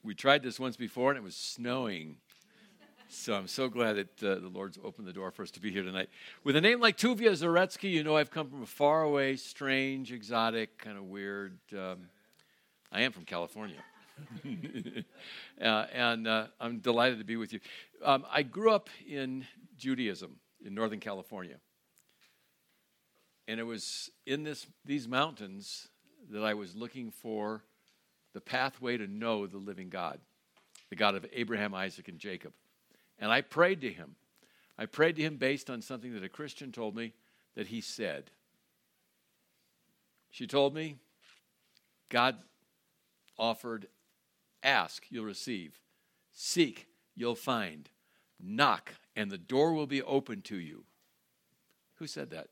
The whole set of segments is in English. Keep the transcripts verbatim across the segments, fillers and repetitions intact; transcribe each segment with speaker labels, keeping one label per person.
Speaker 1: we tried this once before, and it was snowing. So I'm so glad that uh, the Lord's opened the door for us to be here tonight. With a name like Tuvia Zaretsky, you know I've come from a faraway, strange, exotic, kind of weird. Um, I am from California. uh, and uh, I'm delighted to be with you. Um, I grew up in Judaism in Northern California. And it was in this these mountains that I was looking for the pathway to know the living God, the God of Abraham, Isaac, and Jacob. And I prayed to him. I prayed to him based on something that a Christian told me that he said. She told me, God offered, ask, you'll receive. Seek, you'll find. Knock, and the door will be open to you. Who said that?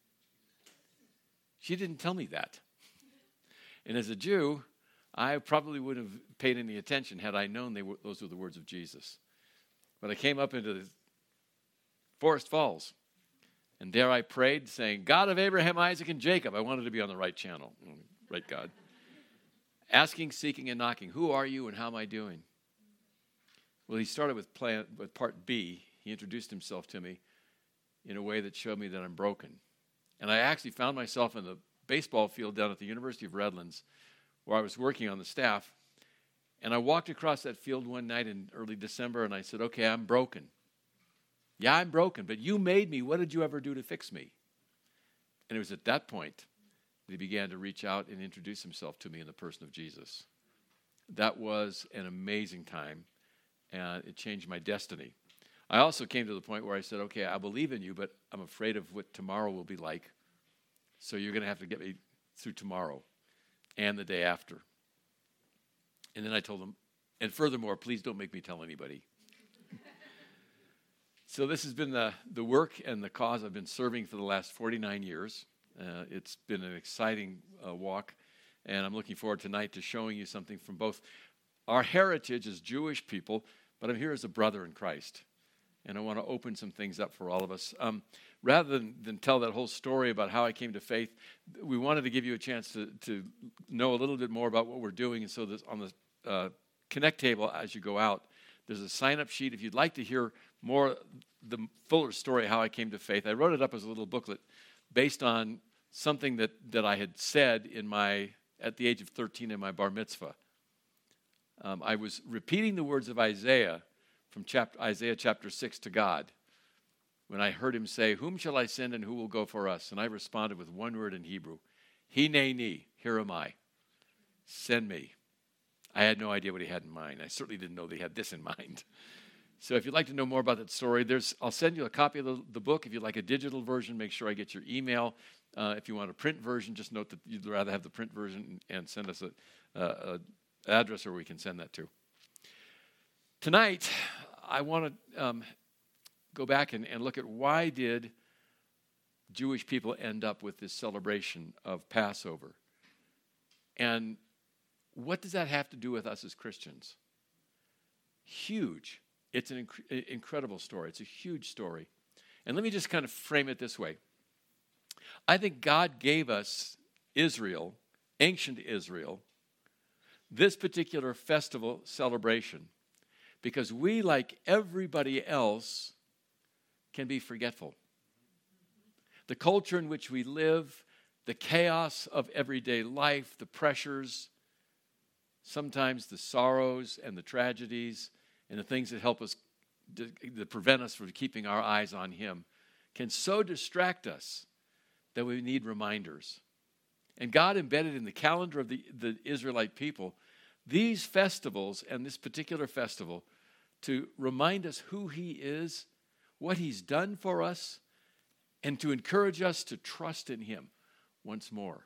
Speaker 1: She didn't tell me that. And as a Jew, I probably wouldn't have paid any attention had I known they were, those were the words of Jesus. But I came up into the Forest Falls, and there I prayed, saying, God of Abraham, Isaac, and Jacob. I wanted to be on the right channel, right God. Asking, seeking, and knocking. Who are you and how am I doing? Well, he started with, plan, with part B. He introduced himself to me in a way that showed me that I'm broken. And I actually found myself in the baseball field down at the University of Redlands where I was working on the staff. And I walked across that field one night in early December, and I said, okay, I'm broken. Yeah, I'm broken, but you made me. What did you ever do to fix me? And it was at that point that he began to reach out and introduce himself to me in the person of Jesus. That was an amazing time, and it changed my destiny. I also came to the point where I said, okay, I believe in you, but I'm afraid of what tomorrow will be like. So you're going to have to get me through tomorrow and the day after. And then I told him, and furthermore, please don't make me tell anybody. So this has been the, the work and the cause I've been serving for the last forty-nine years. Uh, it's been an exciting uh, walk, and I'm looking forward tonight to showing you something from both our heritage as Jewish people, but I'm here as a brother in Christ. And I want to open some things up for all of us. Um, rather than, than tell that whole story about how I came to faith, we wanted to give you a chance to, to know a little bit more about what we're doing. And so this, on the uh, Connect table as you go out, there's a sign-up sheet. If you'd like to hear more, the fuller story of how I came to faith, I wrote it up as a little booklet based on something that, that I had said in my at the age of thirteen in my bar mitzvah. Um, I was repeating the words of Isaiah from chapter, Isaiah chapter six to God, when I heard him say, whom shall I send and who will go for us? And I responded with one word in Hebrew, Hineni, here am I, send me. I had no idea what he had in mind. I certainly didn't know that he had this in mind. So if you'd like to know more about that story, there's I'll send you a copy of the, the book. If you'd like a digital version, make sure I get your email. Uh, if you want a print version, just note that you'd rather have the print version and send us a, a, a address where we can send that to. Tonight, I want to um, go back and, and look at why did Jewish people end up with this celebration of Passover? And what does that have to do with us as Christians? Huge. It's an inc- incredible story. It's a huge story. And let me just kind of frame it this way. I think God gave us Israel, ancient Israel, this particular festival celebration because we, like everybody else, can be forgetful. The culture in which we live, the chaos of everyday life, the pressures, sometimes the sorrows and the tragedies and the things that help us, that prevent us from keeping our eyes on Him, can so distract us that we need reminders. And God embedded in the calendar of the, the Israelite people these festivals and this particular festival to remind us who He is, what He's done for us, and to encourage us to trust in Him once more.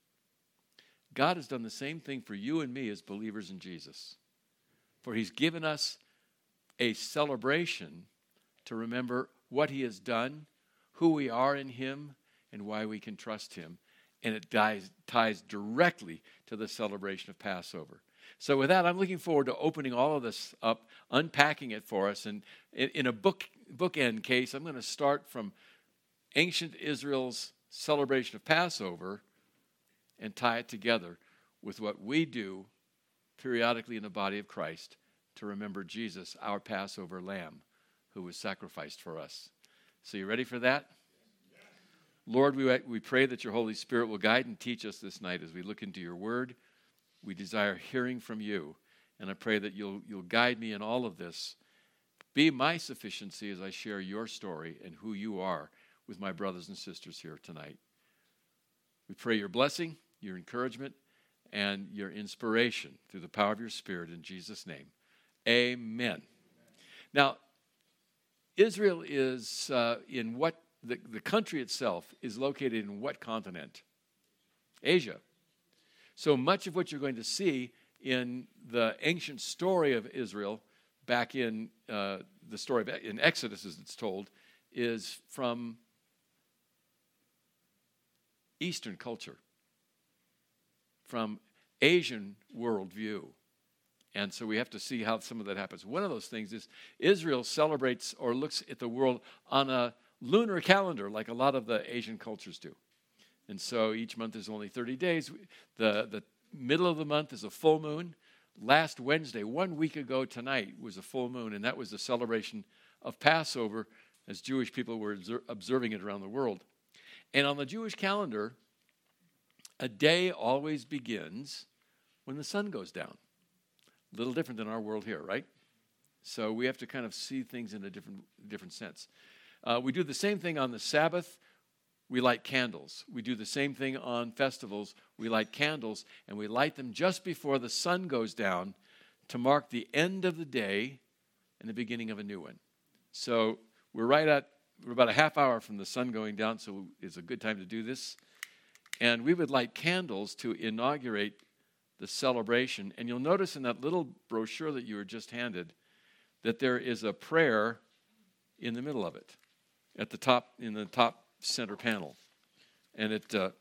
Speaker 1: God has done the same thing for you and me as believers in Jesus. For He's given us a celebration to remember what He has done, who we are in Him, and why we can trust Him. And it ties, ties directly to the celebration of Passover. So with that, I'm looking forward to opening all of this up, unpacking it for us. And in, in a book bookend case, I'm going to start from ancient Israel's celebration of Passover and tie it together with what we do periodically in the body of Christ to remember Jesus, our Passover lamb, who was sacrificed for us. So you ready for that? Lord, we, we pray that your Holy Spirit will guide and teach us this night as we look into your word. We desire hearing from you, and I pray that you'll, you'll guide me in all of this. Be my sufficiency as I share your story and who you are with my brothers and sisters here tonight. We pray your blessing, your encouragement, and your inspiration through the power of your Spirit in Jesus' name. Amen. Now, Israel is uh, in what, the, the country itself is located in what continent? Asia. So much of what you're going to see in the ancient story of Israel, back in uh, the story of, in Exodus as it's told, is from Eastern culture, from Asian worldview. And so we have to see how some of that happens. One of those things is Israel celebrates or looks at the world on a lunar calendar like a lot of the Asian cultures do. And so each month is only thirty days. The, the middle of the month is a full moon. Last Wednesday, one week ago tonight, was a full moon, and that was the celebration of Passover as Jewish people were observing it around the world. And on the Jewish calendar, a day always begins when the sun goes down. A little different than our world here, right? So we have to kind of see things in a different, different sense. Uh, we do the same thing on the Sabbath. We light candles. We do the same thing on festivals. We light candles, and we light them just before the sun goes down to mark the end of the day and the beginning of a new one. So we're right at, we're about a half hour from the sun going down, so it's a good time to do this. And we would light candles to inaugurate the celebration. And you'll notice in that little brochure that you were just handed that there is a prayer in the middle of it, at the top, in the top center panel. And it uh,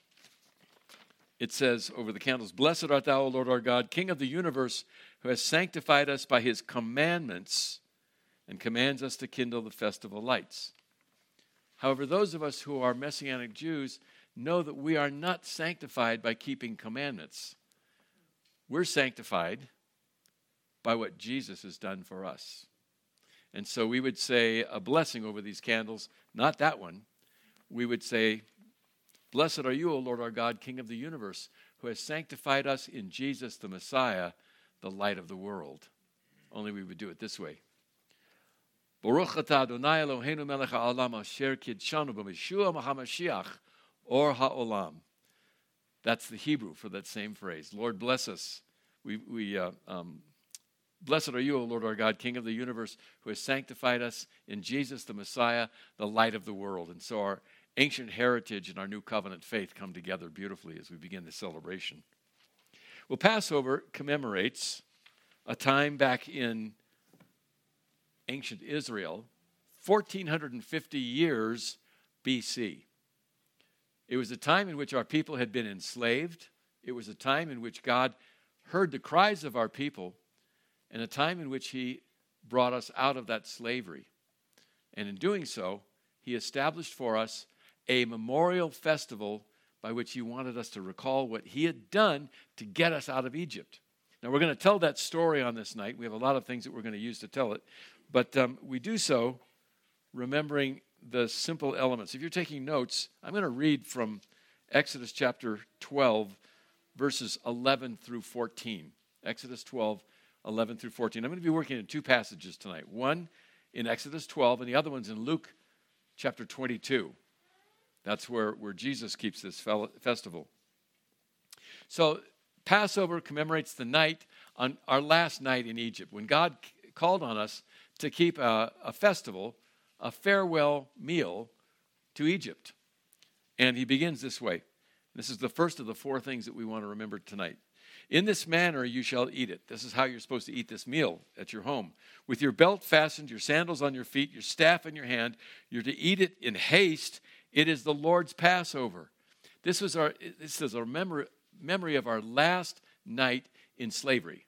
Speaker 1: it says over the candles, "Blessed art thou, O Lord our God, King of the universe, who has sanctified us by his commandments and commands us to kindle the festival lights." However, those of us who are Messianic Jews know that we are not sanctified by keeping commandments. We're sanctified by what Jesus has done for us. And so we would say a blessing over these candles, not that one. We would say, "Blessed are you, O Lord our God, King of the universe, who has sanctified us in Jesus the Messiah, the light of the world." Only we would do it this way. Baruch atah Adonai Eloheinu melech ha'olam asher kidshanu b'Yeshua HaMashiach or ha'olam. That's the Hebrew for that same phrase. Lord, bless us. We, we uh, um, Blessed are you, O Lord our God, King of the universe, who has sanctified us in Jesus the Messiah, the light of the world. And so our ancient heritage and our new covenant faith come together beautifully as we begin the celebration. Well, Passover commemorates a time back in ancient Israel, fourteen fifty years B C. It was a time in which our people had been enslaved. It was a time in which God heard the cries of our people, and a time in which he brought us out of that slavery. And in doing so, he established for us a memorial festival by which he wanted us to recall what he had done to get us out of Egypt. Now, we're going to tell that story on this night. We have a lot of things that we're going to use to tell it. But um, we do so remembering the simple elements. If you're taking notes, I'm going to read from Exodus chapter twelve, verses eleven through fourteen. Exodus twelve, eleven through fourteen. I'm going to be working in two passages tonight. One in Exodus twelve, and the other one's in Luke chapter twenty-two. That's where, where Jesus keeps this festival. So Passover commemorates the night, on our last night in Egypt, when God called on us to keep a, a festival, a farewell meal to Egypt. And he begins this way. This is the first of the four things that we want to remember tonight. "In this manner you shall eat it." This is how you're supposed to eat this meal at your home. "With your belt fastened, your sandals on your feet, your staff in your hand, you're to eat it in haste. It is the Lord's Passover." This was our this is our memory, memory of our last night in slavery.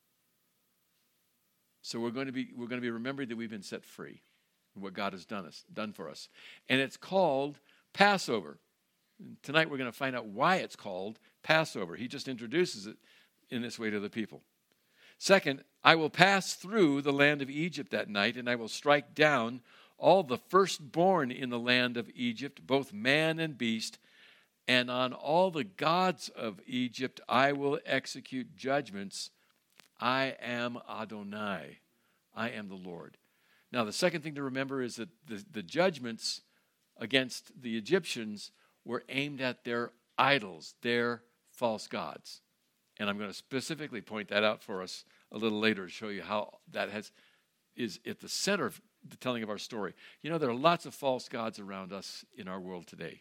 Speaker 1: So we're going to be we're going to be remembering that we've been set free and what God has done us done for us. And it's called Passover. And tonight we're going to find out why it's called Passover. He just introduces it in this way to the people. Second, I will pass through the land of Egypt that night, and I will strike down all the firstborn in the land of Egypt, both man and beast, and on all the gods of Egypt I will execute judgments. I am Adonai. I am the Lord. Now, the second thing to remember is that the, the judgments against the Egyptians were aimed at their idols, their false gods. And I'm going to specifically point that out for us a little later to show you how that has is at the center of the telling of our story. You know, there are lots of false gods around us in our world today.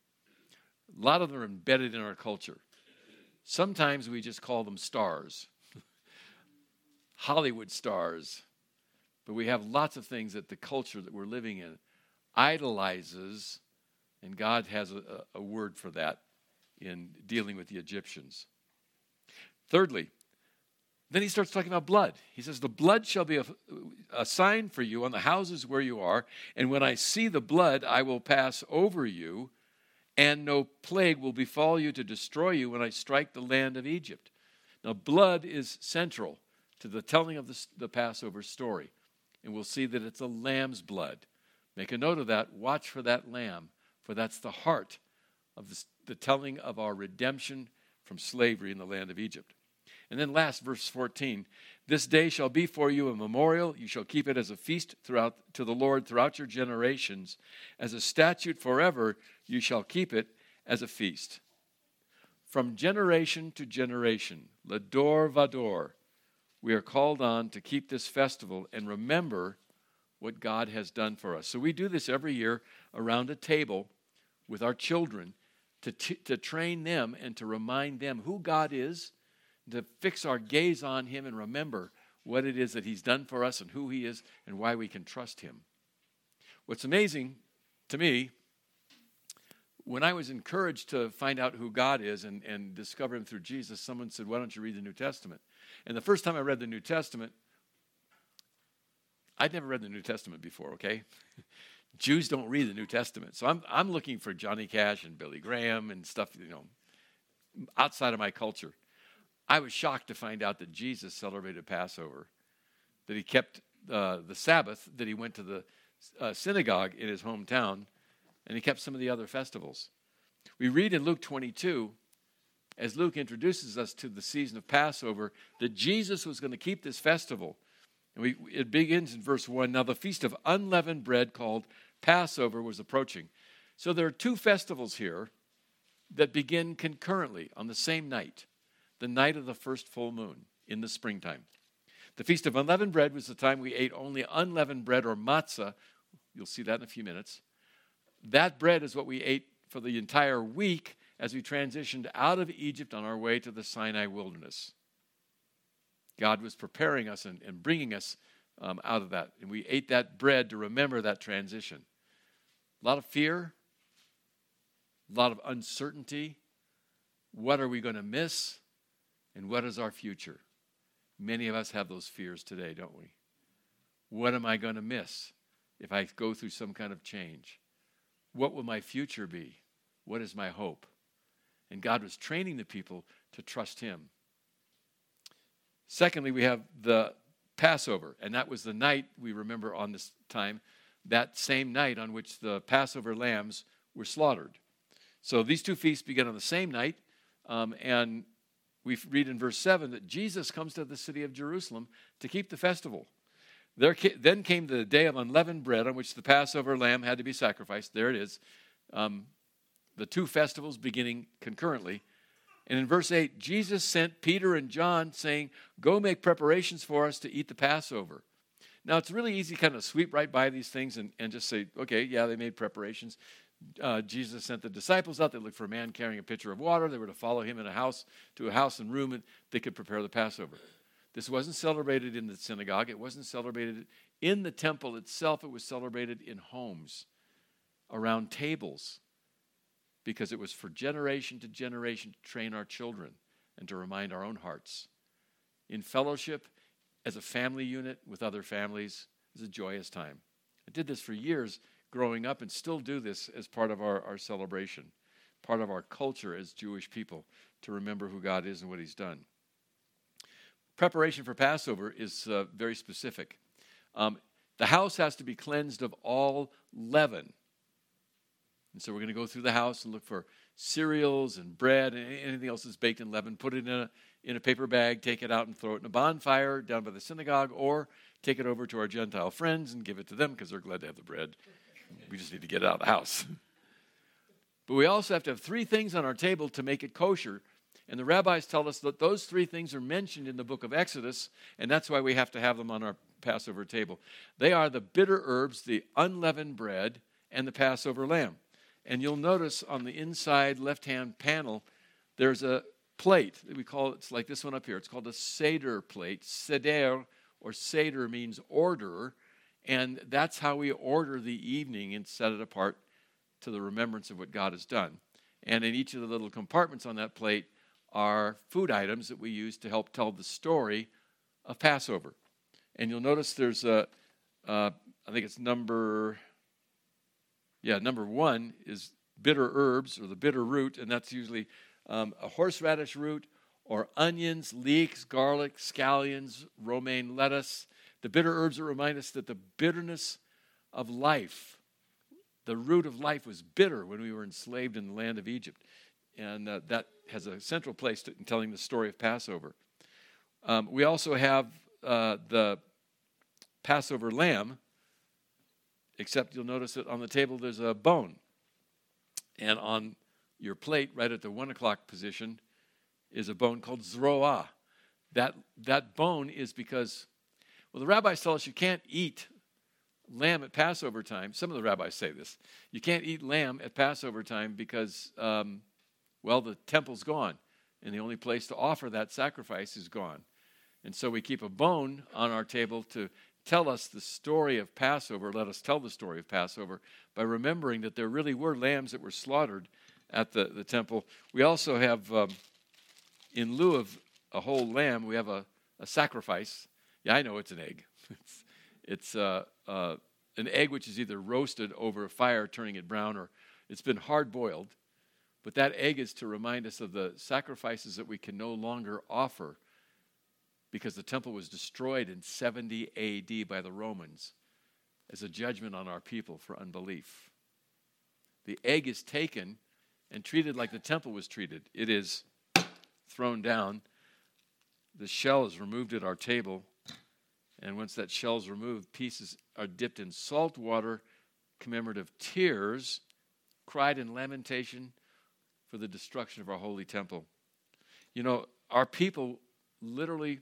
Speaker 1: A lot of them are embedded in our culture. Sometimes we just call them stars, Hollywood stars. But we have lots of things that the culture that we're living in idolizes, and God has a, a word for that in dealing with the Egyptians. Thirdly, then he starts talking about blood. He says, the blood shall be a, a sign for you on the houses where you are, and when I see the blood, I will pass over you, and no plague will befall you to destroy you when I strike the land of Egypt. Now, blood is central to the telling of the, the Passover story, and we'll see that it's a lamb's blood. Make a note of that. Watch for that lamb, for that's the heart of the, the telling of our redemption from slavery in the land of Egypt. And then last, verse fourteen, this day shall be for you a memorial. You shall keep it as a feast throughout to the Lord throughout your generations. As a statute forever, you shall keep it as a feast. From generation to generation, Lador Vador, we are called on to keep this festival and remember what God has done for us. So we do this every year around a table with our children to, t- to train them and to remind them who God is, to fix our gaze on him and remember what it is that he's done for us and who he is and why we can trust him. What's amazing to me, when I was encouraged to find out who God is and, and discover him through Jesus, someone said, why don't you read the New Testament? And the first time I read the New Testament, I'd never read the New Testament before, okay? Jews don't read the New Testament. So I'm I'm looking for Johnny Cash and Billy Graham and stuff, you know, outside of my culture. I was shocked to find out that Jesus celebrated Passover, that he kept uh, the Sabbath, that he went to the uh, synagogue in his hometown, and he kept some of the other festivals. We read in Luke twenty-two, as Luke introduces us to the season of Passover, that Jesus was going to keep this festival. And we, it begins in verse one. Now the feast of unleavened bread called Passover was approaching. So there are two festivals here that begin concurrently on the same night, the night of the first full moon in the springtime. The Feast of Unleavened Bread was the time we ate only unleavened bread or matzah. You'll see that in a few minutes. That bread is what we ate for the entire week as we transitioned out of Egypt on our way to the Sinai wilderness. God was preparing us and, and bringing us um, out of that. And we ate that bread to remember that transition. A lot of fear, a lot of uncertainty. What are we going to miss? And what is our future? Many of us have those fears today, don't we? What am I going to miss if I go through some kind of change? What will my future be? What is my hope? And God was training the people to trust him. Secondly, we have the Passover, and that was the night, we remember on this time, that same night on which the Passover lambs were slaughtered. So these two feasts began on the same night, um, and we read in verse seven that Jesus comes to the city of Jerusalem to keep the festival. There ca- then came the day of unleavened bread on which the Passover lamb had to be sacrificed. There it is. Um, the two festivals beginning concurrently. And in verse eight, Jesus sent Peter and John saying, go make preparations for us to eat the Passover. Now, it's really easy to kind of sweep right by these things and, and just say, okay, yeah, they made preparations. Uh, Jesus sent the disciples out. They looked for a man carrying a pitcher of water. They were to follow him in a house, to a house and room, and they could prepare the Passover. This wasn't celebrated in the synagogue. It wasn't celebrated in the temple itself. It was celebrated in homes, around tables, because it was for generation to generation to train our children and to remind our own hearts. In fellowship, as a family unit with other families, is a joyous time. I did this for years growing up and still do this as part of our, our celebration, part of our culture as Jewish people, to remember who God is and what he's done. preparation for Passover is uh, very specific. Um, the house has to be cleansed of all leaven. And so we're going to go through the house and look for cereals and bread and anything else that's baked in leaven, put it in a, in a paper bag, take it out and throw it in a bonfire down by the synagogue, or take it over to our Gentile friends and give it to them because they're glad to have the bread. We just need to get it out of the house. But we also have to have three things on our table to make it kosher. And the rabbis tell us that those three things are mentioned in the book of Exodus, and that's why we have to have them on our Passover table. They are the bitter herbs, the unleavened bread, and the Passover lamb. And you'll notice on the inside left-hand panel, there's a plate. We call it, it's like this one up here. It's called a Seder plate. Seder, or Seder, means order. And that's how we order the evening and set it apart to the remembrance of what God has done. And in each of the little compartments on that plate are food items that we use to help tell the story of Passover. And you'll notice there's a, uh, I think it's number, yeah, number one is bitter herbs, or the bitter root, and that's usually um, a horseradish root or onions, leeks, garlic, scallions, romaine lettuce. The bitter herbs that remind us that the bitterness of life, the root of life, was bitter when we were enslaved in the land of Egypt. And uh, that has a central place to, in telling the story of Passover. Um, we also have uh, the Passover lamb, except you'll notice that on the table there's a bone. And on your plate, right at the one o'clock position, is a bone called zroah. That, that bone is because, well, the rabbis tell us you can't eat lamb at Passover time. Some of the rabbis say this. You can't eat lamb at Passover time because, um, well, the temple's gone, and the only place to offer that sacrifice is gone. And so we keep a bone on our table to tell us the story of Passover. Let us tell the story of Passover by remembering that there really were lambs that were slaughtered at the, the temple. We also have, um, in lieu of a whole lamb, we have a, a sacrifice. Yeah, I know it's an egg. it's it's uh, uh, an egg which is either roasted over a fire, turning it brown, or it's been hard-boiled. But that egg is to remind us of the sacrifices that we can no longer offer because the temple was destroyed in seventy A D by the Romans as a judgment on our people for unbelief. The egg is taken and treated like the temple was treated. It is thrown down. The shell is removed at our table. And once that shell is removed, pieces are dipped in salt water, commemorative tears, cried in lamentation for the destruction of our holy temple. You know, our people literally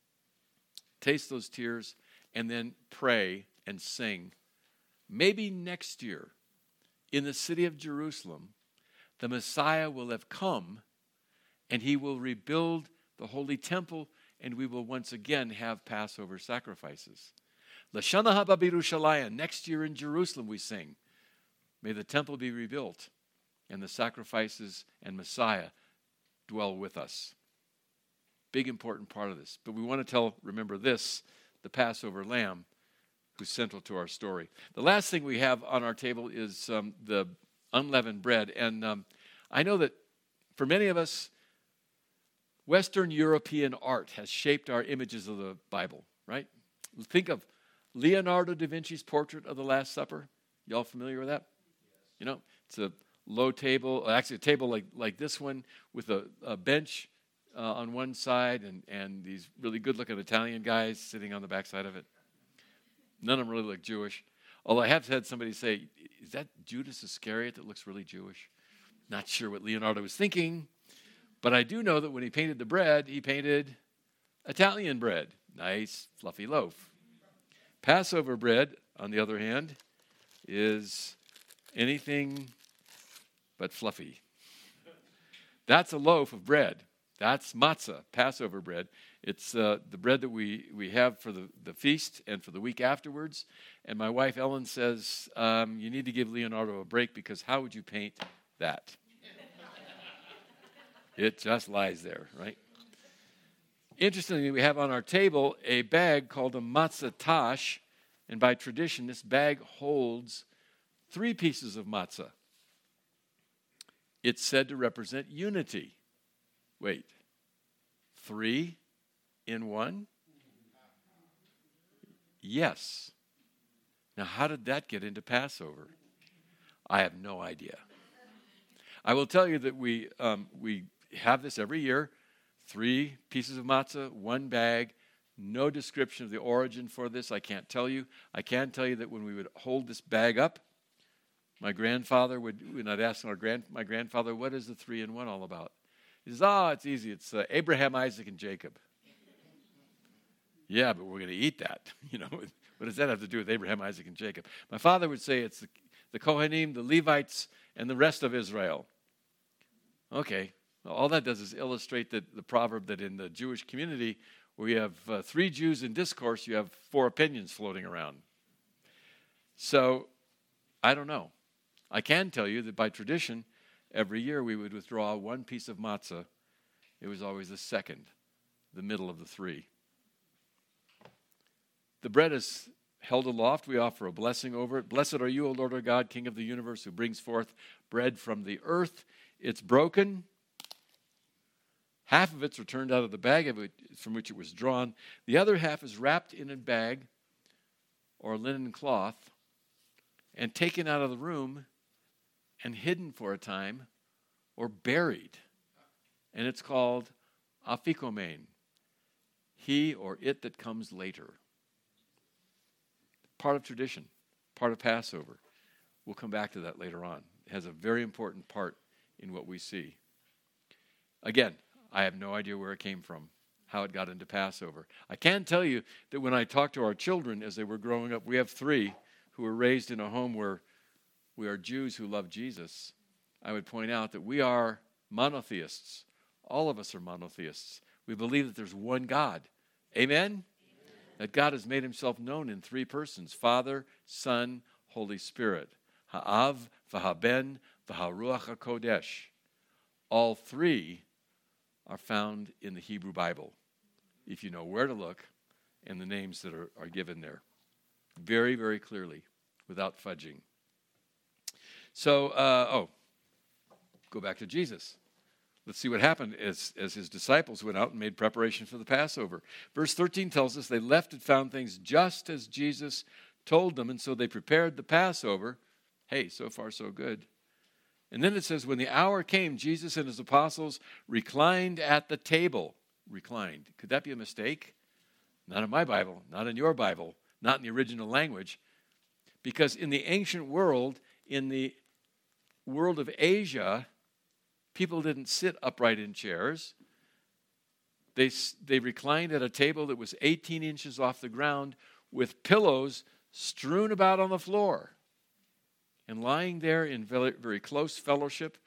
Speaker 1: taste those tears and then pray and sing. Maybe next year, in the city of Jerusalem, the Messiah will have come and he will rebuild the holy temple, and we will once again have Passover sacrifices. Lashana haba b'Yerushalayim, next year in Jerusalem we sing, may the temple be rebuilt and the sacrifices and Messiah dwell with us. Big important part of this. But we want to tell, remember this, the Passover lamb who's central to our story. The last thing we have on our table is um, the unleavened bread. And um, I know that for many of us, Western European art has shaped our images of the Bible, right? Think of Leonardo da Vinci's portrait of the Last Supper. Y'all familiar with that? You know, it's a low table, actually a table like, like this one with a, a bench uh, on one side and, and these really good-looking Italian guys sitting on the backside of it. None of them really look Jewish. Although I have had somebody say, is that Judas Iscariot that looks really Jewish? Not sure what Leonardo was thinking. But I do know that when he painted the bread, he painted Italian bread. Nice, fluffy loaf. Passover bread, on the other hand, is anything but fluffy. That's a loaf of bread. That's matzah, Passover bread. It's uh, the bread that we, we have for the, the feast and for the week afterwards. And my wife, Ellen, says, um, you need to give Leonardo a break because how would you paint that? It just lies there, right? Interestingly, we have on our table a bag called a matzah tash, and by tradition, this bag holds three pieces of matzah. It's said to represent unity. Wait, three? in one? Yes. Now, how did that get into Passover? I have no idea. I will tell you that we um, we have this every year. Three pieces of matzah, one bag. No description of the origin for this. I can't tell you. I can tell you that when we would hold this bag up, my grandfather would, when I'd ask our grand, my grandfather, what is the three in one all about? He says, oh, it's easy. It's uh, Abraham, Isaac, and Jacob. Yeah, but we're going to eat that. You know, what does that have to do with Abraham, Isaac, and Jacob? My father would say it's the, the Kohanim, the Levites, and the rest of Israel. Okay, well, all that does is illustrate the, the proverb that in the Jewish community, where you have uh, three Jews in discourse, you have four opinions floating around. So, I don't know. I can tell you that by tradition, every year we would withdraw one piece of matzah. It was always the second, the middle of the three. The bread is held aloft. We offer a blessing over it. Blessed are you, O Lord our God, King of the universe, who brings forth bread from the earth. It's broken. Half of it's returned out of the bag of it from which it was drawn. The other half is wrapped in a bag or linen cloth and taken out of the room and hidden for a time or buried. And it's called afikomen, he or it that comes later. Part of tradition, part of Passover. We'll come back to that later on. It has a very important part in what we see. Again, I have no idea where it came from, how it got into Passover. I can tell you that when I talk to our children as they were growing up, we have three who were raised in a home where we are Jews who love Jesus. I would point out that we are monotheists. All of us are monotheists. We believe that there's one God. Amen? Amen. That God has made himself known in three persons, Father, Son, Holy Spirit. Ha'av, v'haben, v'haruach HaKodesh. All three are found in the Hebrew Bible, if you know where to look and the names that are, are given there. Very, very clearly, without fudging. So, uh, oh, go back to Jesus. Let's see what happened as, as his disciples went out and made preparation for the Passover. Verse thirteen tells us they left and found things just as Jesus told them, and so they prepared the Passover. Hey, so far so good. And then it says, when the hour came, Jesus and his apostles reclined at the table. Reclined. Could that be a mistake? Not in my Bible, not in your Bible, not in the original language. Because in the ancient world, in the world of Asia, people didn't sit upright in chairs. They, they reclined at a table that was eighteen inches off the ground with pillows strewn about on the floor. And lying there in very, very close fellowship,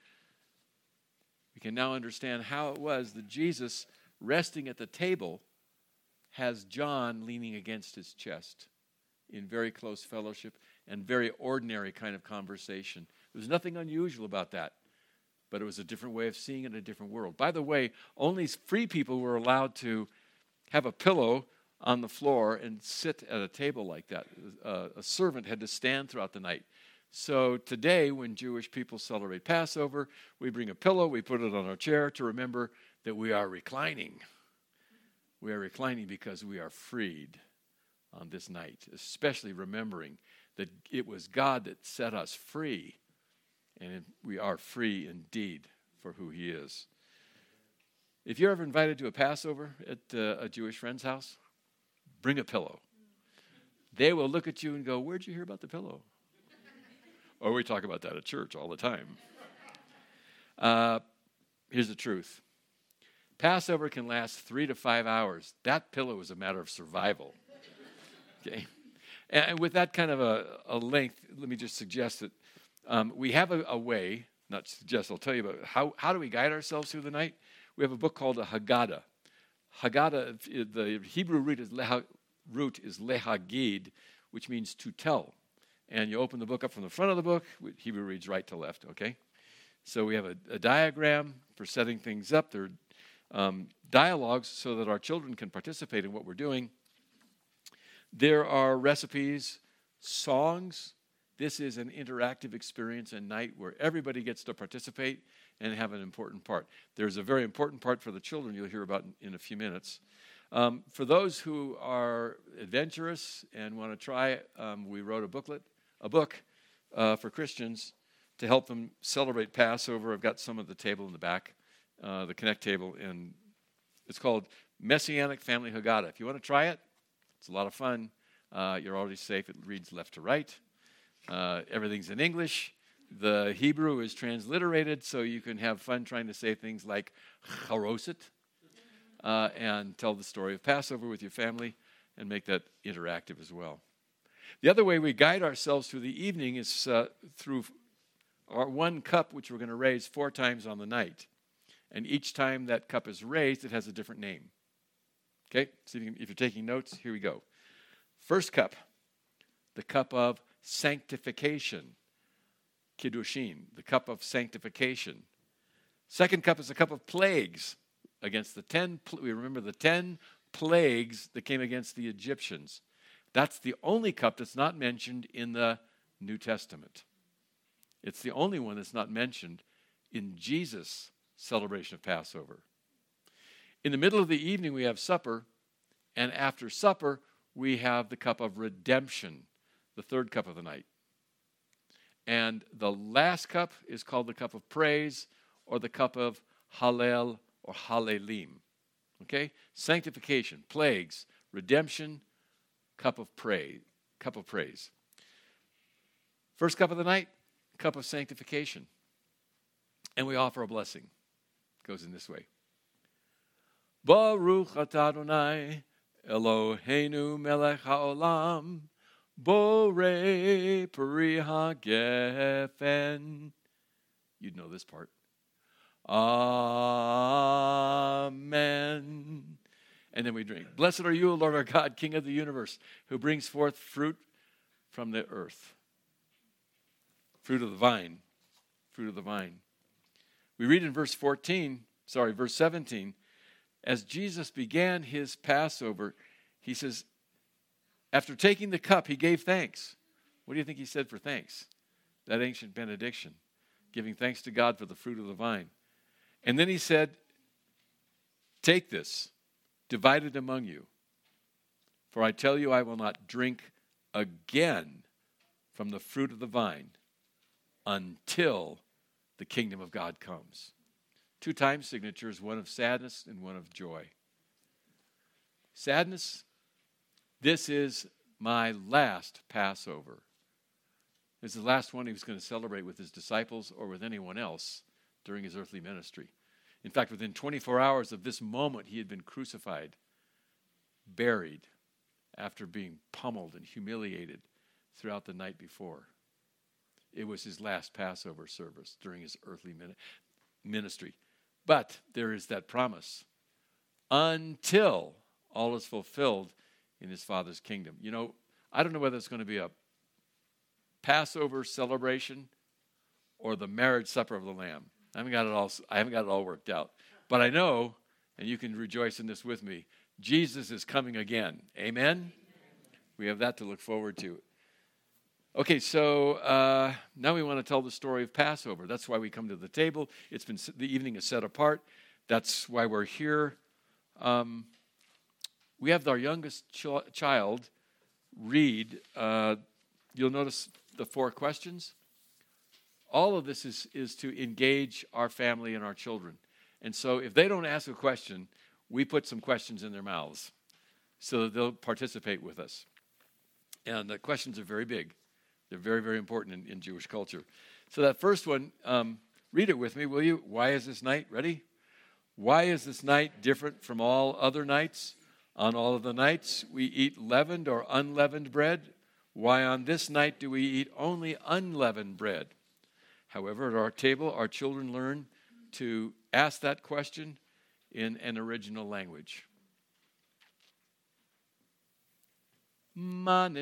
Speaker 1: we can now understand how it was that Jesus, resting at the table, has John leaning against his chest in very close fellowship and very ordinary kind of conversation. There was nothing unusual about that, but it was a different way of seeing it in a different world. By the way, only free people were allowed to have a pillow on the floor and sit at a table like that. Uh, a servant had to stand throughout the night. So today, when Jewish people celebrate Passover, we bring a pillow, we put it on our chair to remember that we are reclining. We are reclining because we are freed on this night, especially remembering that it was God that set us free, and we are free indeed for who he is. If you're ever invited to a Passover at uh, a Jewish friend's house, bring a pillow. They will look at you and go, where'd you hear about the pillow? Or we talk about that at church all the time. Uh, here's the truth. Passover can last three to five hours. That pillow is a matter of survival. Okay, and with that kind of a, a length, let me just suggest that um, we have a, a way, not suggest, I'll tell you about how, how do we guide ourselves through the night? We have a book called a Haggadah. Haggadah, the Hebrew root is, leha, root is lehagid, which means to tell. And you open the book up from the front of the book. Hebrew reads right to left, okay? So we have a, a diagram for setting things up. There are um, dialogues so that our children can participate in what we're doing. There are recipes, songs. This is an interactive experience and night where everybody gets to participate and have an important part. There's a very important part for the children you'll hear about in, in a few minutes. Um, for those who are adventurous and want to try it, um, we wrote a booklet, a book uh, for Christians to help them celebrate Passover. I've got some of the table in the back, uh, the Connect table, and it's called Messianic Family Haggadah. If you want to try it, it's a lot of fun. Uh, you're already safe. It reads left to right. Uh, everything's in English. The Hebrew is transliterated, so you can have fun trying to say things like charoset uh, and tell the story of Passover with your family and make that interactive as well. The other way we guide ourselves through the evening is uh, through our one cup, which we're going to raise four times on the night. And each time that cup is raised, it has a different name. Okay? So if, you can, if you're taking notes, here we go. First cup, the cup of sanctification. Kiddushin, the cup of sanctification. Second cup is a cup of plagues against the ten, we remember the ten plagues that came against the Egyptians. That's the only cup that's not mentioned in the New Testament. It's the only one that's not mentioned in Jesus' celebration of Passover. In the middle of the evening, we have supper, and after supper, we have the cup of redemption, the third cup of the night. And the last cup is called the cup of praise or the cup of Hallel or Hallelim. Okay? Sanctification, plagues, redemption, cup of praise, cup of praise. First cup of the night, cup of sanctification. And we offer a blessing. It goes in this way. Baruch atah Adonai Eloheinu melech haolam Borei Peri HaGefen. You'd know this part. Amen. And then we drink. Blessed are you, Lord our God, King of the universe, who brings forth fruit from the earth. Fruit of the vine. Fruit of the vine. We read in verse fourteen, sorry, verse seventeen, as Jesus began his Passover, he says, after taking the cup, he gave thanks. What do you think he said for thanks? That ancient benediction, giving thanks to God for the fruit of the vine. And then he said, take this, divide it among you. For I tell you, I will not drink again from the fruit of the vine until the kingdom of God comes. Two time signatures, one of sadness and one of joy. Sadness, this is my last Passover. This is the last one he was going to celebrate with his disciples or with anyone else during his earthly ministry. In fact, within twenty-four hours of this moment, he had been crucified, buried, after being pummeled and humiliated throughout the night before. It was his last Passover service during his earthly ministry. But there is that promise. Until all is fulfilled in his Father's kingdom. You know, I don't know whether it's going to be a Passover celebration or the marriage supper of the Lamb. I haven't got it all, I haven't got it all worked out. But I know, and you can rejoice in this with me, Jesus is coming again. Amen? We have that to look forward to. Okay, so uh, now we want to tell the story of Passover. That's why we come to the table. It's been the evening is set apart. That's why we're here. Um, we have our youngest ch- child read. Uh, you'll notice the four questions. All of this is, is to engage our family and our children. And so if they don't ask a question, we put some questions in their mouths so that they'll participate with us. And the questions are very big. They're very, very important in, in Jewish culture. So that first one, um, read it with me, will you? Why is this night? Ready? Why is this night different from all other nights? On all of the nights, we eat leavened or unleavened bread. Why on this night do we eat only unleavened bread? However, at our table, our children learn to ask that question in an original language. I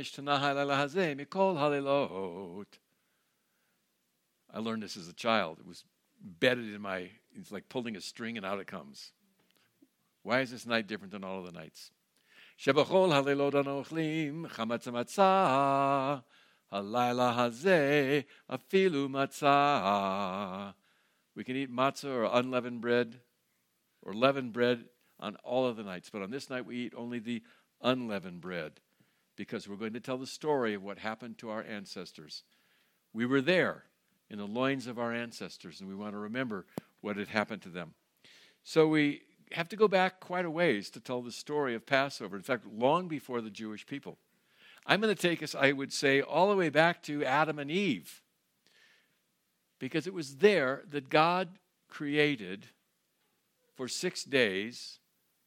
Speaker 1: learned this as a child. It was embedded in my, it's like pulling a string and out it comes. Why is this night different than all of the nights? Shebachol halelot anu ochlim chametz matzah, halayla hazeh afilu matzah. We can eat matzah or unleavened bread or leavened bread on all of the nights. But on this night we eat only the unleavened bread, because we're going to tell the story of what happened to our ancestors. We were there in the loins of our ancestors, and we want to remember what had happened to them. So we have to go back quite a ways to tell the story of Passover. In fact, long before the Jewish people. I'm going to take us, I would say, all the way back to Adam and Eve, because it was there that God created for six days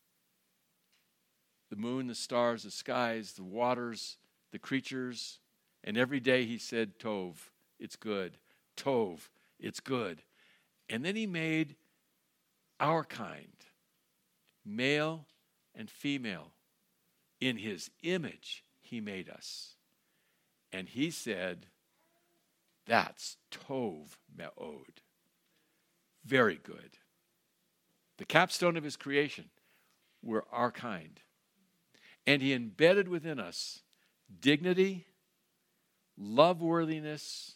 Speaker 1: the moon, the stars, the skies, the waters, the creatures, and every day he said, Tov, it's good. Tov, it's good. And then he made our kind, male and female. In his image, he made us. And he said, that's Tov Me'od. Very good. The capstone of his creation were our kind. And he embedded within us dignity, loveworthiness,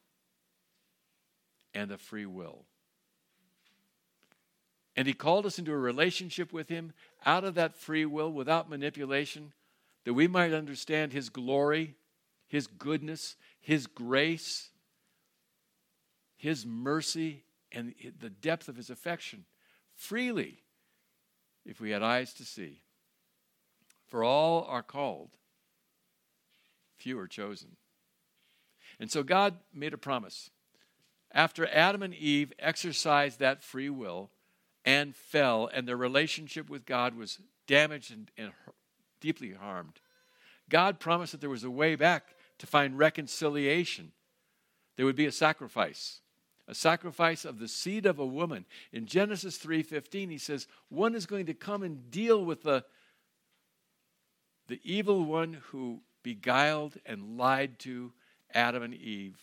Speaker 1: and a free will. And he called us into a relationship with him out of that free will, without manipulation, that we might understand his glory, his goodness, his grace, his mercy, and the depth of his affection freely, if we had eyes to see. For all are called, few are chosen. And so God made a promise. After Adam and Eve exercised that free will and fell, and their relationship with God was damaged and, and deeply harmed, God promised that there was a way back to find reconciliation. There would be a sacrifice, a sacrifice of the seed of a woman. In Genesis three fifteen, he says, one is going to come and deal with the The evil one who beguiled and lied to Adam and Eve,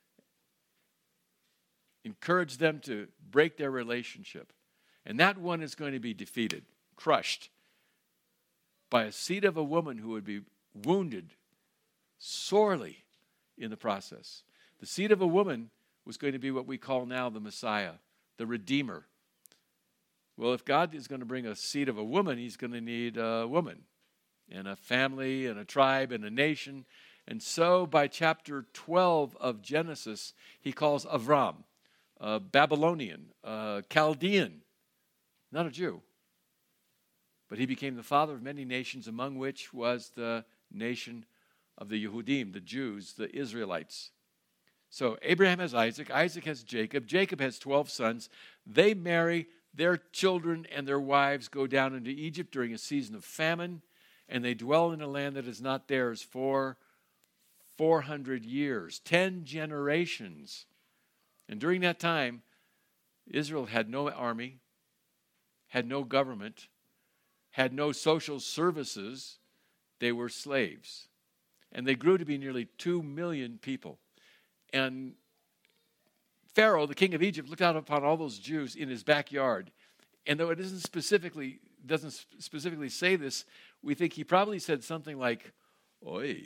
Speaker 1: encouraged them to break their relationship. And that one is going to be defeated, crushed by a seed of a woman who would be wounded sorely in the process. The seed of a woman was going to be what we call now the Messiah, the Redeemer. Well, if God is going to bring a seed of a woman, he's going to need a woman, and a family, and a tribe, and a nation. And so by chapter twelve of Genesis, he calls Avram, a Babylonian, a Chaldean, not a Jew. But he became the father of many nations, among which was the nation of the Yehudim, the Jews, the Israelites. So Abraham has Isaac, Isaac has Jacob, Jacob has twelve sons. They marry, their children and their wives go down into Egypt during a season of famine, and they dwell in a land that is not theirs for four hundred years, ten generations. And during that time, Israel had no army, had no government, had no social services. They were slaves. And they grew to be nearly two million people. And Pharaoh, the king of Egypt, looked out upon all those Jews in his backyard. And though it isn't specifically, doesn't specifically say this, we think he probably said something like, "Oi."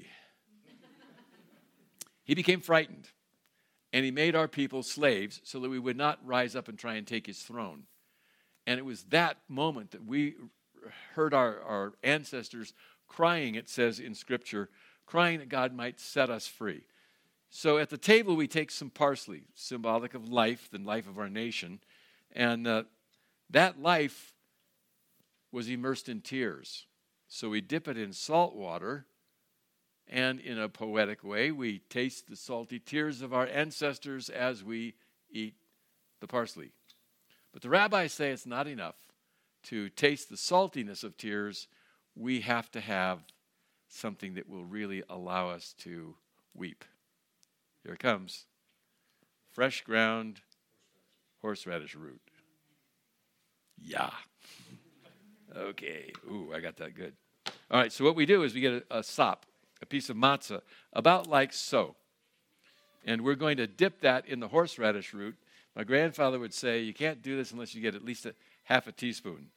Speaker 1: He became frightened, and he made our people slaves so that we would not rise up and try and take his throne. And it was that moment that we heard our, our ancestors crying, it says in Scripture, crying that God might set us free. So at the table we take some parsley, symbolic of life, the life of our nation. And uh, that life was immersed in tears. So we dip it in salt water, and in a poetic way, we taste the salty tears of our ancestors as we eat the parsley. But the rabbis say it's not enough to taste the saltiness of tears. We have to have something that will really allow us to weep. Here it comes. Fresh ground horseradish root. Yeah. Okay. Ooh, I got that good. All right, so what we do is we get a, a sop, a piece of matzah, about like so. And we're going to dip that in the horseradish root. My grandfather would say, you can't do this unless you get at least a half a teaspoon.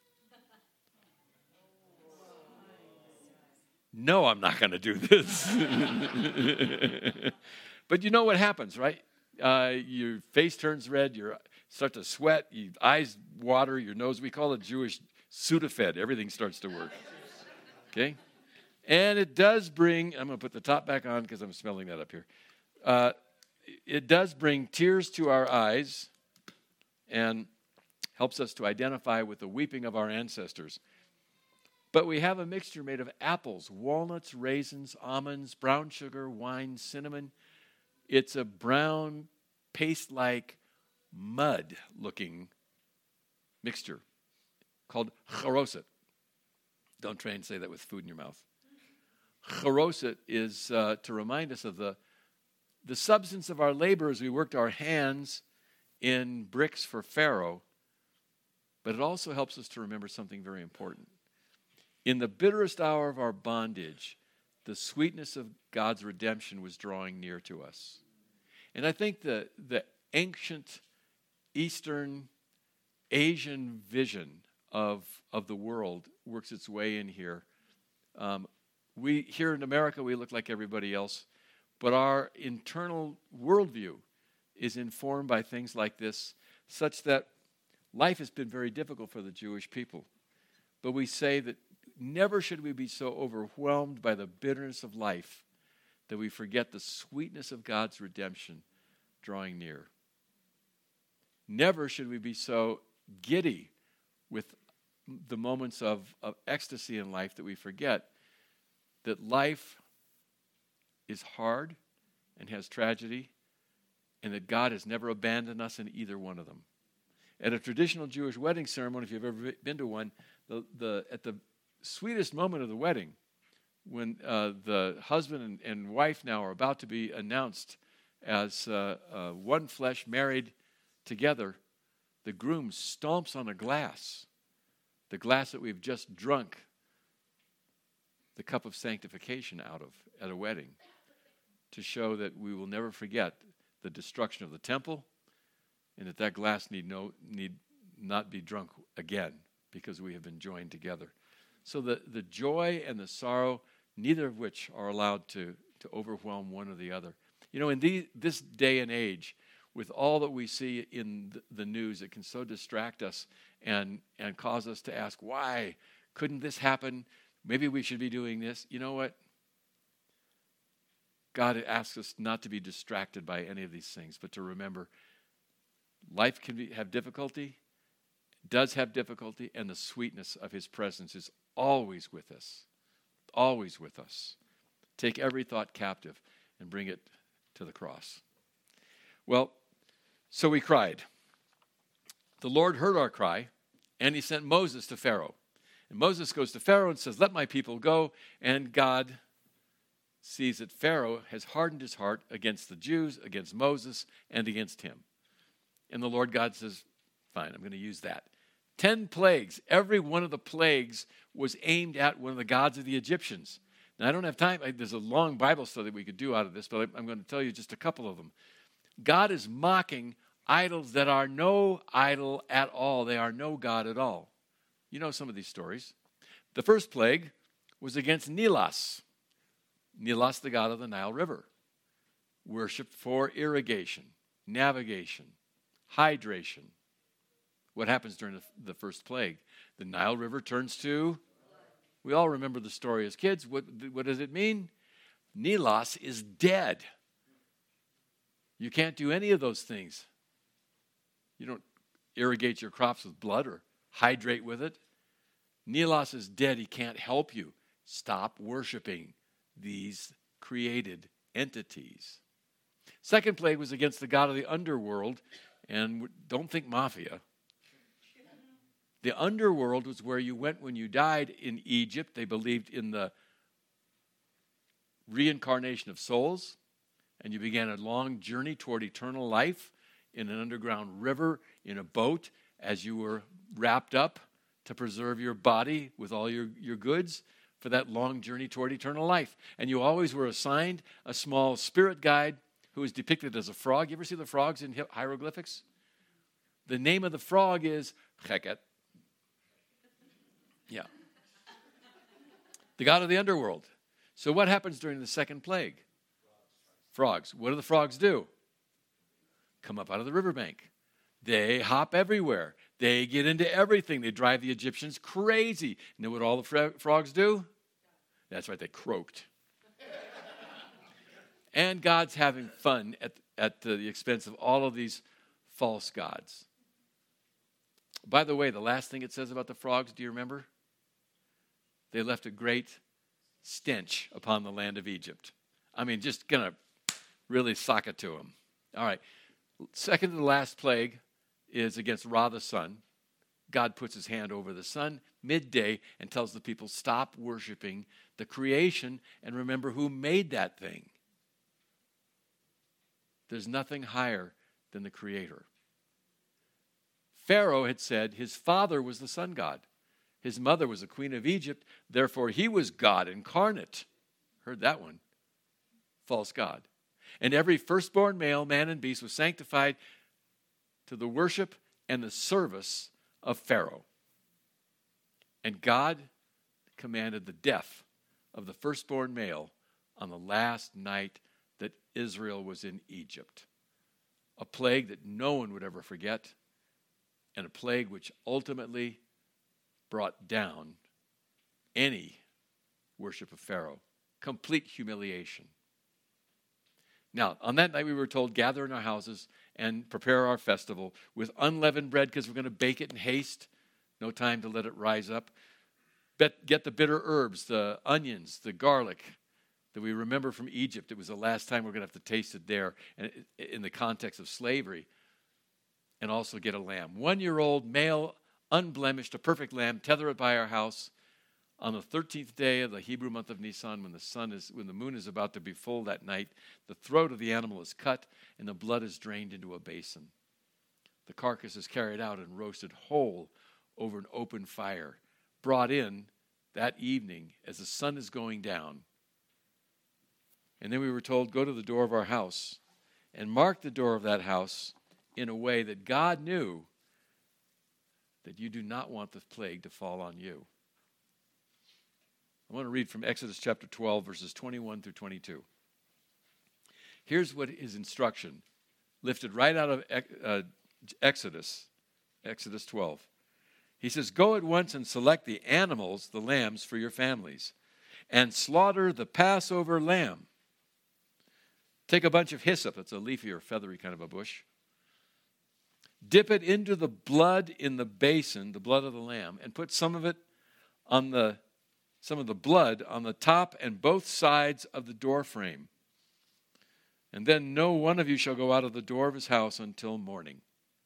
Speaker 1: No, I'm not going to do this. But you know what happens, right? Uh, your face turns red, you start to sweat, your eyes water, your nose. We call it Jewish Sudafed, everything starts to work. Okay? And it does bring, I'm going to put the top back on because I'm smelling that up here. Uh, it does bring tears to our eyes and helps us to identify with the weeping of our ancestors. But we have a mixture made of apples, walnuts, raisins, almonds, brown sugar, wine, cinnamon. It's a brown, paste-like, mud-looking mixture called charoset. Don't try and say that with food in your mouth. Charoset is uh, to remind us of the, the substance of our labor as we worked our hands in bricks for Pharaoh. But it also helps us to remember something very important. In the bitterest hour of our bondage, the sweetness of God's redemption was drawing near to us. And I think the, the ancient Eastern Asian vision of, of the world works its way in here. Um, we here in America, we look like everybody else, but our internal worldview is informed by things like this, such that life has been very difficult for the Jewish people. But we say that never should we be so overwhelmed by the bitterness of life that we forget the sweetness of God's redemption drawing near. Never should we be so giddy with the moments of, of ecstasy in life that we forget that life is hard and has tragedy, and that God has never abandoned us in either one of them. At a traditional Jewish wedding ceremony, if you've ever been to one, the, the at the sweetest moment of the wedding, when uh, the husband and, and wife now are about to be announced as uh, uh, one flesh married together, the groom stomps on a glass, the glass that we've just drunk the cup of sanctification out of at a wedding, to show that we will never forget the destruction of the temple, and that that glass need no need not be drunk again because we have been joined together. So the, the joy and the sorrow, neither of which are allowed to, to overwhelm one or the other. You know, in the, this day and age, with all that we see in the, the news, it can so distract us and, and cause us to ask, why couldn't this happen? Maybe we should be doing this. You know what? God asks us not to be distracted by any of these things, but to remember life can be, have difficulty, does have difficulty, and the sweetness of his presence is always with us, always with us. Take every thought captive and bring it to the cross. Well, so we cried. The Lord heard our cry, and he sent Moses to Pharaoh. And Moses goes to Pharaoh and says, let my people go. And God sees that Pharaoh has hardened his heart against the Jews, against Moses, and against him. And the Lord God says, fine, I'm going to use that. Ten plagues. Every one of the plagues was aimed at one of the gods of the Egyptians. Now, I don't have time. I, there's a long Bible study we could do out of this, but I, I'm going to tell you just a couple of them. God is mocking idols that are no idol at all. They are no God at all. You know some of these stories. The first plague was against Nilas. Nilas, the god of the Nile River. Worshipped for irrigation, navigation, hydration. What happens during the, the first plague? The Nile River turns to, we all remember the story as kids. What, what does it mean? Nilas is dead. You can't do any of those things. You don't irrigate your crops with blood or hydrate with it. Nilas is dead. He can't help you. Stop worshiping these created entities. Second plague was against the god of the underworld, and don't think mafia. The underworld was where you went when you died in Egypt. They believed in the reincarnation of souls, and you began a long journey toward eternal life in an underground river, in a boat, as you were wrapped up to preserve your body with all your, your goods for that long journey toward eternal life. And you always were assigned a small spirit guide who was depicted as a frog. You ever see the frogs in hieroglyphics? The name of the frog is Heket. Yeah. The god of the underworld. So what happens during the second plague? Frogs. What do the frogs do? Come up out of the riverbank. They hop everywhere. They get into everything. They drive the Egyptians crazy. You know what all the fro- frogs do? That's right, they croaked. And God's having fun at, at the expense of all of these false gods. By the way, the last thing it says about the frogs, do you remember? They left a great stench upon the land of Egypt. I mean, just going to really sock it to them. All right. Second to the last plague is against Ra the sun. God puts his hand over the sun midday and tells the people, stop worshiping the creation and remember who made that thing. There's nothing higher than the Creator. Pharaoh had said his father was the sun god. His mother was the queen of Egypt. Therefore, he was God incarnate. Heard that one? False god. And every firstborn male, man and beast, was sanctified to the worship and the service of Pharaoh. And God commanded the death of the firstborn male on the last night that Israel was in Egypt. A plague that no one would ever forget, and a plague which ultimately brought down any worship of Pharaoh. Complete humiliation. Now, on that night we were told, gather in our houses and prepare our festival with unleavened bread because we're going to bake it in haste. No time to let it rise up. Bet, get the bitter herbs, the onions, the garlic that we remember from Egypt. It was the last time we're going to have to taste it there and in the context of slavery. And also get a lamb. One-year-old male, unblemished, a perfect lamb, tether it by our house on the thirteenth day of the Hebrew month of Nisan, when the sun is, when the moon is about to be full that night. The throat of the animal is cut and the blood is drained into a basin. The carcass is carried out and roasted whole over an open fire, brought in that evening as the sun is going down. And then we were told, go to the door of our house and mark the door of that house in a way that God knew that you do not want the plague to fall on you. I want to read from Exodus chapter twelve, verses twenty-one through twenty-two. Here's what his instruction, lifted right out of uh, Exodus, Exodus twelve. He says, go at once and select the animals, the lambs, for your families, and slaughter the Passover lamb. Take a bunch of hyssop, that's a leafy or feathery kind of a bush. Dip it into the blood in the basin, the blood of the lamb, and put some of it on the some of the blood on the top and both sides of the door frame. And then no one of you shall go out of the door of his house until morning.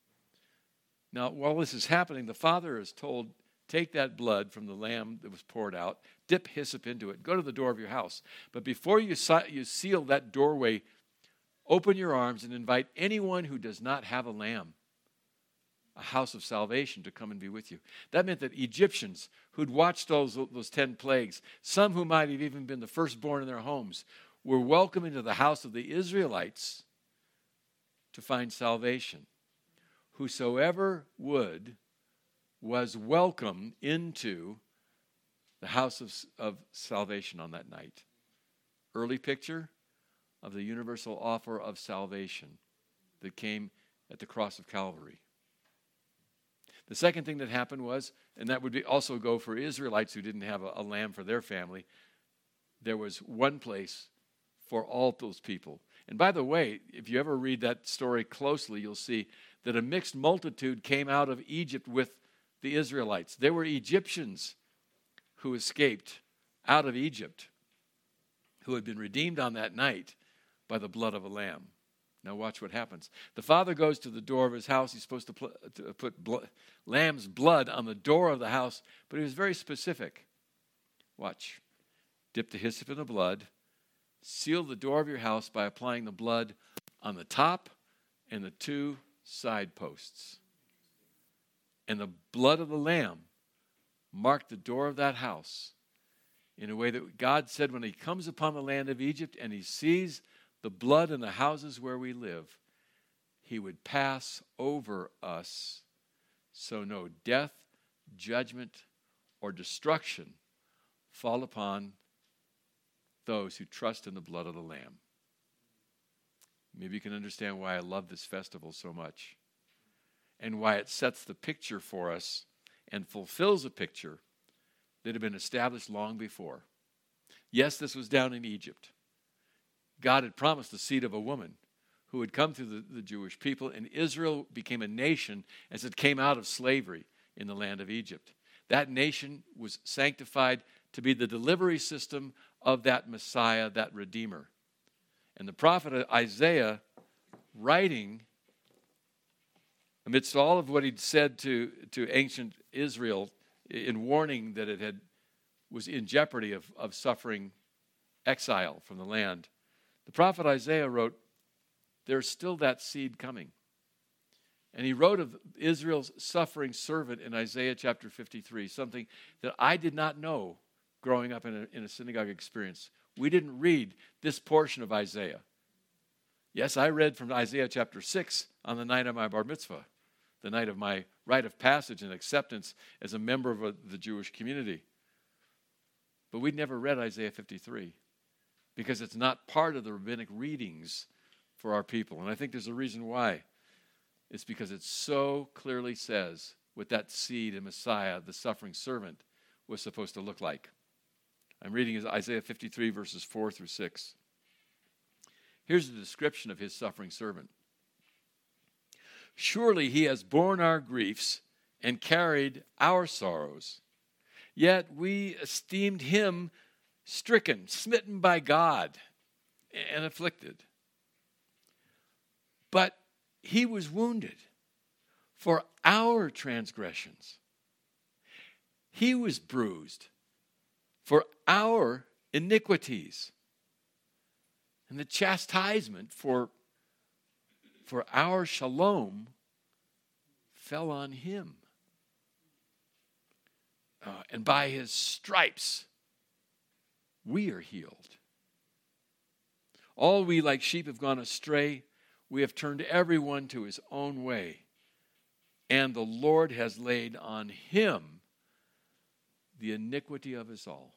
Speaker 1: Now, while this is happening, the father is told, take that blood from the lamb that was poured out, dip hyssop into it, go to the door of your house. But before you, you seal that doorway, open your arms and invite anyone who does not have a lamb, a house of salvation, to come and be with you. That meant that Egyptians who'd watched those, those ten plagues, some who might have even been the firstborn in their homes, were welcome into the house of the Israelites to find salvation. Whosoever would was welcome into the house of, of salvation on that night. Early picture of the universal offer of salvation that came at the cross of Calvary. The second thing that happened was, and that would be also go for Israelites who didn't have a, a lamb for their family, there was one place for all those people. And by the way, if you ever read that story closely, you'll see that a mixed multitude came out of Egypt with the Israelites. There were Egyptians who escaped out of Egypt, who had been redeemed on that night by the blood of a lamb. Now watch what happens. The father goes to the door of his house. He's supposed to, pl- to put bl- lamb's blood on the door of the house, but he was very specific. Watch. Dip the hyssop in the blood. Seal the door of your house by applying the blood on the top and the two side posts. And the blood of the lamb marked the door of that house in a way that God said when he comes upon the land of Egypt and he sees the blood in the houses where we live, he would pass over us so no death, judgment, or destruction fall upon those who trust in the blood of the Lamb. Maybe you can understand why I love this festival so much. and why it sets the picture for us and fulfills a picture that had been established long before. Yes, this was down in Egypt. God had promised the seed of a woman who would come through the, the Jewish people, and Israel became a nation as it came out of slavery in the land of Egypt. That nation was sanctified to be the delivery system of that Messiah, that Redeemer. And the prophet Isaiah, writing amidst all of what he'd said to, to ancient Israel in warning that it had was in jeopardy of, of suffering exile from the land, the prophet Isaiah wrote, there's still that seed coming. And he wrote of Israel's suffering servant in Isaiah chapter fifty-three, something that I did not know growing up in a, in a synagogue experience. We didn't read this portion of Isaiah. Yes, I read from Isaiah chapter six on the night of my bar mitzvah, the night of my rite of passage and acceptance as a member of a, the Jewish community. But we'd never read Isaiah fifty-three because it's not part of the rabbinic readings for our people. And I think there's a reason why. It's because it so clearly says what that seed and Messiah, the suffering servant, was supposed to look like. I'm reading Isaiah fifty-three, verses four through six. Here's the description of his suffering servant. Surely he has borne our griefs and carried our sorrows. Yet we esteemed him stricken, smitten by God, and afflicted. But he was wounded for our transgressions. He was bruised for our iniquities. And the chastisement for, for our shalom fell on him. Uh, and by his stripes, we are healed. All we like sheep have gone astray. We have turned everyone to his own way, and the Lord has laid on him the iniquity of us all.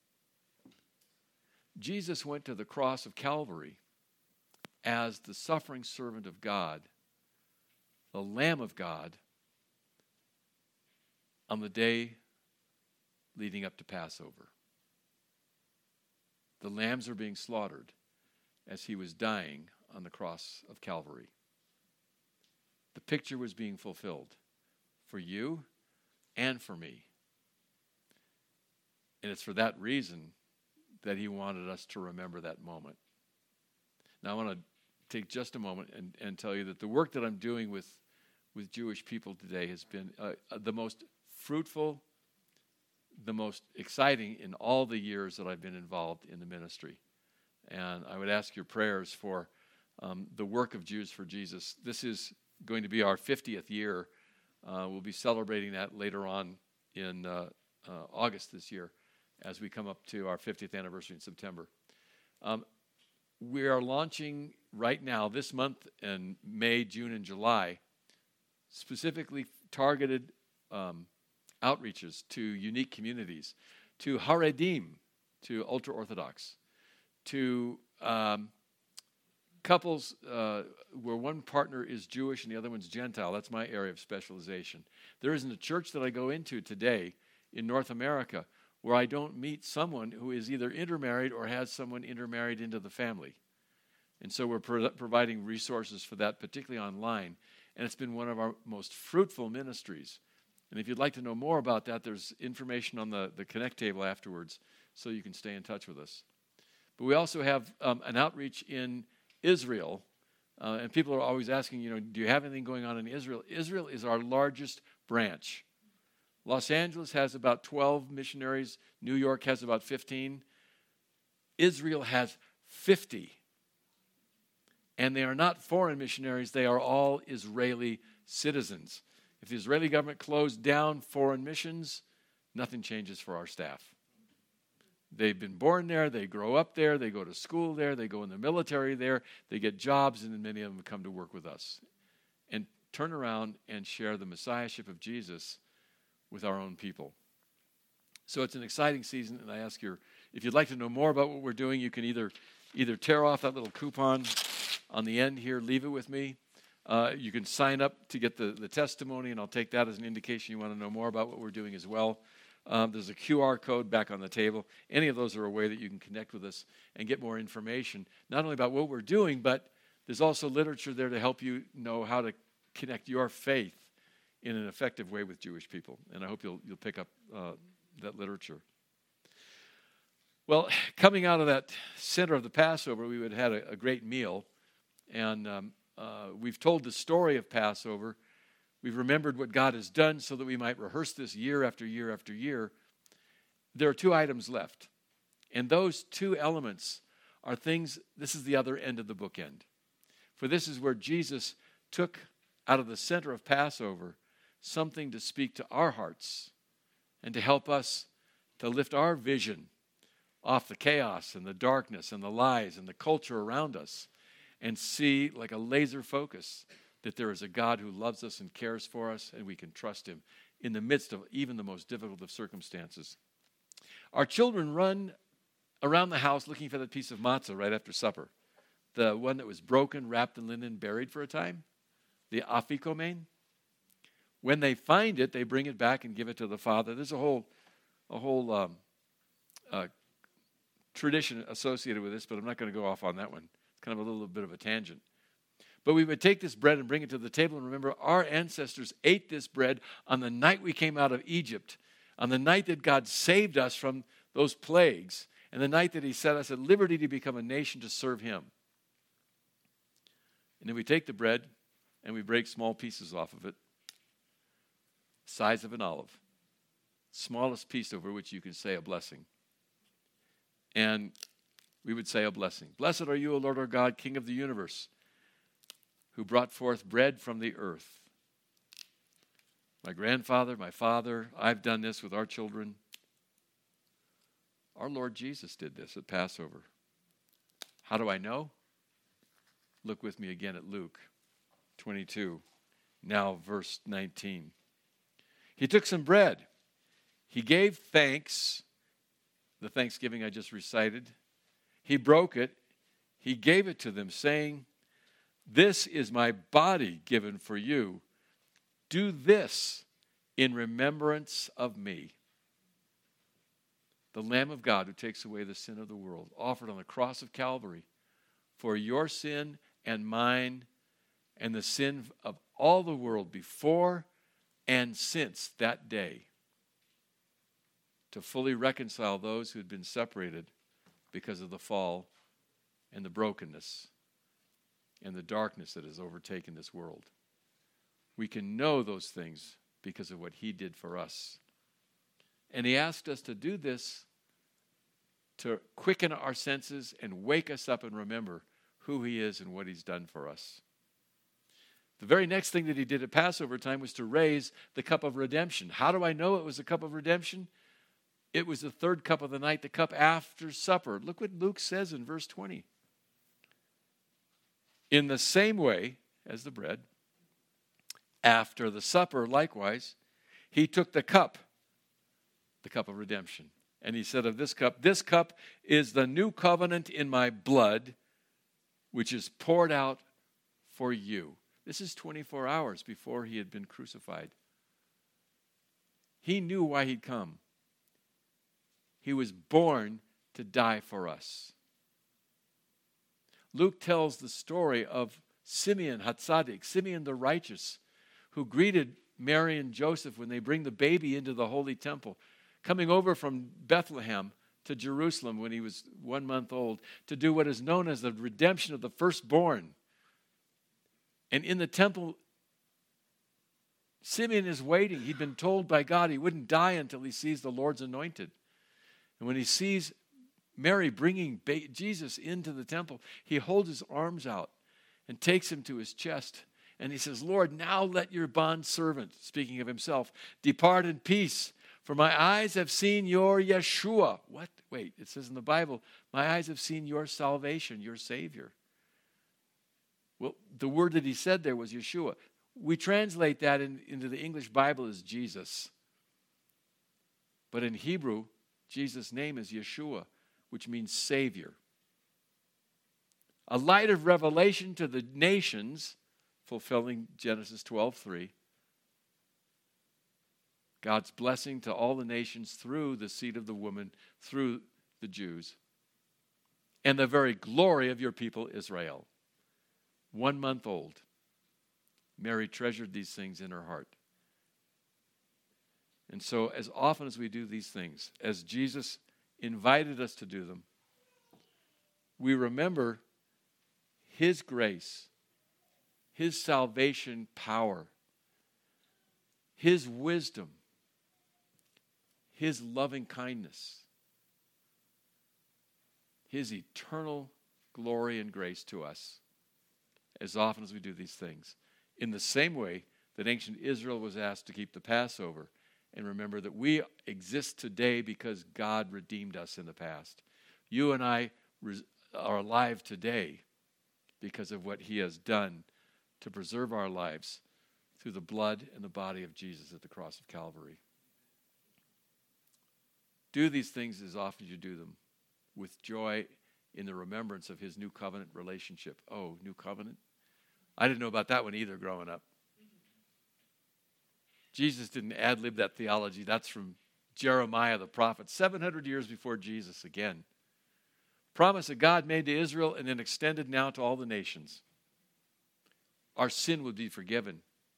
Speaker 1: Jesus went to the cross of Calvary as the suffering servant of God, the Lamb of God, on the day leading up to Passover. The lambs are being slaughtered as he was dying on the cross of Calvary. The picture was being fulfilled for you and for me. And it's for that reason that he wanted us to remember that moment. Now I want to take just a moment and, and tell you that the work that I'm doing with, with Jewish people today has been uh, the most fruitful, the most exciting in all the years that I've been involved in the ministry. And I would ask your prayers for um, the work of Jews for Jesus. This is going to be our fiftieth year. Uh, we'll be celebrating that later on in uh, uh, August this year as we come up to our fiftieth anniversary in September. Um, we are launching right now, this month in May, June, and July, specifically targeted um, outreaches to unique communities, to Haredim, to ultra-Orthodox, to um, couples uh, where one partner is Jewish and the other one's Gentile. That's my area of specialization. There isn't a church that I go into today in North America where I don't meet someone who is either intermarried or has someone intermarried into the family. And so we're pro- providing resources for that, particularly online. And it's been one of our most fruitful ministries. And if you'd like to know more about that, there's information on the, the Connect table afterwards so you can stay in touch with us. But we also have um, an outreach in Israel. Uh, and people are always asking, you know, do you have anything going on in Israel? Israel is our largest branch. Los Angeles has about twelve missionaries. New York has about fifteen. Israel has fifty. And they are not foreign missionaries. They are all Israeli citizens. If the Israeli government closed down foreign missions, nothing changes for our staff. They've been born there. They grow up there. They go to school there. They go in the military there. They get jobs, and then many of them come to work with us and turn around and share the messiahship of Jesus with our own people. So it's an exciting season, and I ask you, if you'd like to know more about what we're doing, you can either either tear off that little coupon on the end here, leave it with me, Uh, you can sign up to get the, the testimony, and I'll take that as an indication you want to know more about what we're doing as well. Um, there's a Q R code back on the table. Any of those are a way that you can connect with us and get more information, not only about what we're doing, but there's also literature there to help you know how to connect your faith in an effective way with Jewish people. And I hope you'll you'll pick up uh, that literature. Well, coming out of that center of the Passover, we would have had a, a great meal. And um, uh, we've told the story of Passover. We've remembered what God has done so that we might rehearse this year after year after year. There are two items left. And those two elements are things, this is the other end of the bookend. For this is where Jesus took out of the center of Passover something to speak to our hearts and to help us to lift our vision off the chaos and the darkness and the lies and the culture around us and see like a laser focus that there is a God who loves us and cares for us and we can trust him in the midst of even the most difficult of circumstances. Our children run around the house looking for that piece of matzah right after supper. The one that was broken, wrapped in linen, buried for a time, the afikomen. When they find it, they bring it back and give it to the father. There's a whole, a whole um, uh, tradition associated with this, but I'm not going to go off on that one. It's kind of a little bit of a tangent. But we would take this bread and bring it to the table, and remember, our ancestors ate this bread on the night we came out of Egypt, on the night that God saved us from those plagues, and the night that he set us at liberty to become a nation to serve him. And then we take the bread and we break small pieces off of it, size of an olive, smallest piece over which you can say a blessing. And we would say a blessing. Blessed are you, O Lord our God, King of the universe, who brought forth bread from the earth. My grandfather, my father, I've done this with our children. Our Lord Jesus did this at Passover. How do I know? Look with me again at Luke twenty-two, now verse nineteen. He took some bread. He gave thanks, the thanksgiving I just recited. He broke it. He gave it to them, saying, "This is my body given for you. Do this in remembrance of me." The Lamb of God who takes away the sin of the world, offered on the cross of Calvary for your sin and mine and the sin of all the world before and since that day, to fully reconcile those who had been separated because of the fall and the brokenness and the darkness that has overtaken this world. We can know those things because of what he did for us. And he asked us to do this to quicken our senses and wake us up and remember who he is and what he's done for us. The very next thing that he did at Passover time was to raise the cup of redemption. How do I know it was a cup of redemption? It was the third cup of the night, the cup after supper. Look what Luke says in verse twenty. In the same way as the bread, after the supper, likewise, he took the cup, the cup of redemption. And he said of this cup, "This cup is the new covenant in my blood, which is poured out for you." This is twenty-four hours before he had been crucified. He knew why he'd come. He was born to die for us. Luke tells the story of Simeon Hatzadik, Simeon the righteous, who greeted Mary and Joseph when they bring the baby into the holy temple, coming over from Bethlehem to Jerusalem when he was one month old to do what is known as the redemption of the firstborn. And in the temple, Simeon is waiting. He'd been told by God he wouldn't die until he sees the Lord's anointed. And when he sees Mary bringing Jesus into the temple, he holds his arms out and takes him to his chest. And he says, "Lord, now let your bondservant," speaking of himself, "depart in peace. For my eyes have seen your Yeshua." What? Wait, it says in the Bible, my eyes have seen your salvation, your Savior. Well, the word that he said there was Yeshua. We translate that in, into the English Bible as Jesus. But in Hebrew, Jesus' name is Yeshua, which means Savior. A light of revelation to the nations, fulfilling Genesis twelve three. God's blessing to all the nations through the seed of the woman, through the Jews. And the very glory of your people, Israel. One month old. Mary treasured these things in her heart. And so as often as we do these things, as Jesus invited us to do them, we remember his grace, his salvation power, his wisdom, his loving kindness, his eternal glory and grace to us as often as we do these things. In the same way that ancient Israel was asked to keep the Passover, and remember that we exist today because God redeemed us in the past. You and I res- are alive today because of what he has done to preserve our lives through the blood and the body of Jesus at the cross of Calvary. Do these things as often as you do them with joy in the remembrance of his new covenant relationship. Oh, new covenant? I didn't know about that one either growing up. Jesus didn't ad-lib that theology. That's from Jeremiah the prophet, seven hundred years before Jesus again. Promise that God made to Israel and then extended now to all the nations. Our sin would be forgiven.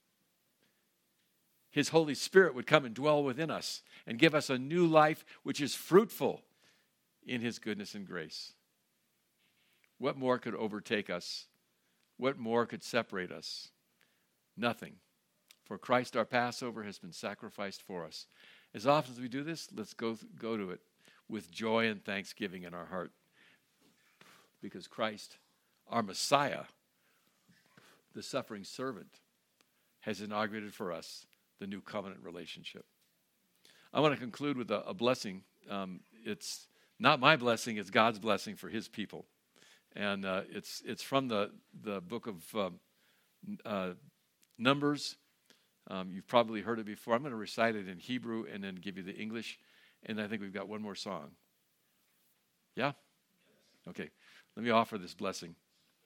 Speaker 1: His Holy Spirit would come and dwell within us and give us a new life which is fruitful in his goodness and grace. What more could overtake us? What more could separate us? Nothing. For Christ our Passover has been sacrificed for us. As often as we do this, let's go, go to it with joy and thanksgiving in our heart. Because Christ, our Messiah, the suffering servant, has inaugurated for us the new covenant relationship. I want to conclude with a, a blessing. Um, it's not my blessing, it's God's blessing for his people. And uh, it's it's from the, the book of um, uh, Numbers. Um, you've probably heard it before. I'm going to recite it in Hebrew and then give you the English. And I think we've got one more song. Yeah? Okay. Let me offer this blessing.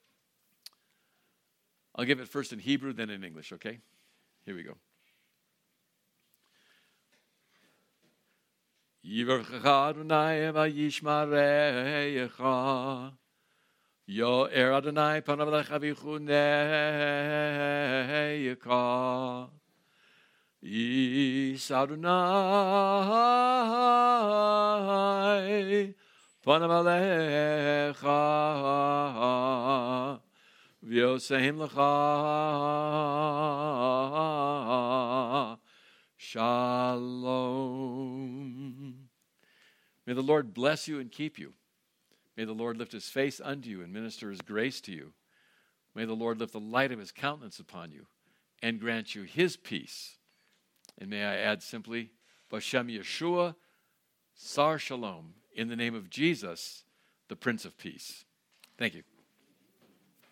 Speaker 1: I'll give it first in Hebrew, then in English, okay? Here we go. Yivarchecha Adonai vayishmarecha. Yo'er Adonai panav lecha v'chunecha. Yis Adonai panav alecha v'yoseim lecha shalom. May the Lord bless you and keep you. May the Lord lift his face unto you and minister his grace to you. May the Lord lift the light of his countenance upon you and grant you his peace. And may I add simply, B'Shem Yeshua, Sar Shalom, in the name of Jesus, the Prince of Peace. Thank you.